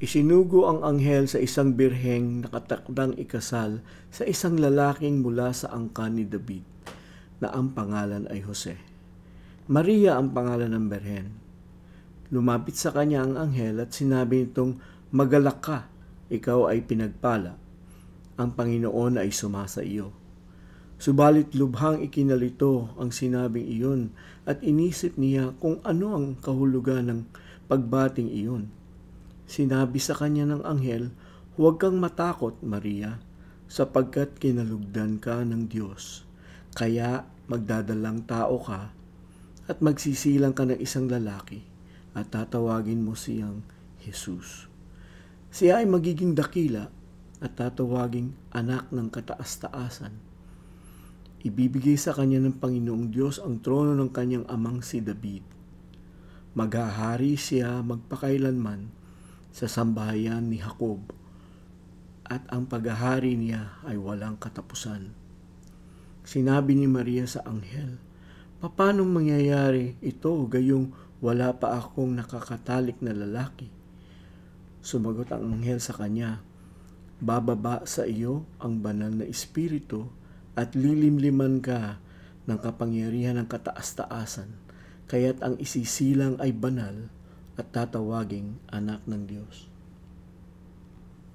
Isinugo ang anghel sa isang birheng nakatakdang ikasal sa isang lalaking mula sa angkan ni David na ang pangalan ay Jose. Maria ang pangalan ng birhen. Lumapit sa kanya ang anghel at sinabi nitong, "Magalak ka, ikaw ay pinagpala. Ang Panginoon ay sumasa iyo." Subalit lubhang ikinalito ang sinabing iyon at inisip niya kung ano ang kahulugan ng pagbating iyon. Sinabi sa kanya ng anghel, "Huwag kang matakot, Maria, sapagkat kinalugdan ka ng Diyos. Kaya magdadalang tao ka at magsisilang ka ng isang lalaki at tatawagin mo siyang Jesus. Siya ay magiging dakila at tatawaging anak ng kataas-taasan. Ibibigay sa kanya ng Panginoong Diyos ang trono ng kanyang amang si David. Maghahari siya magpakailanman sa sambahayan ni Jacob, at ang paghahari niya ay walang katapusan." Sinabi ni Maria sa anghel, "Paano mangyayari ito gayong wala pa akong nakakatalik na lalaki?" Sumagot ang anghel sa kanya, "Bababa sa iyo ang banal na espiritu at lilimliman ka ng kapangyarihan ng kataas-taasan, kaya't ang isisilang ay banal at tatawaging anak ng Diyos.